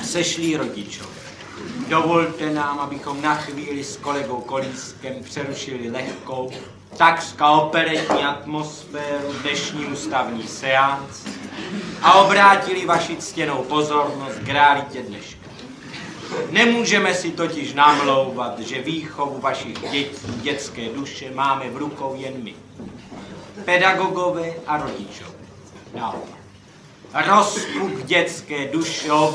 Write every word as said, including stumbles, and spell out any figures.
Sešlí rodičové, dovolte nám, abychom na chvíli s kolegou Kolískem přerušili lehkou, takřka operetní atmosféru dnešní ústavní seance a obrátili vaši ctěnou pozornost k realitě dneška. Nemůžeme si totiž namlouvat, že výchovu vašich dětí, dětské duše máme v rukou jen my, pedagogové a rodičové. Naopak, rozpuk dětské duše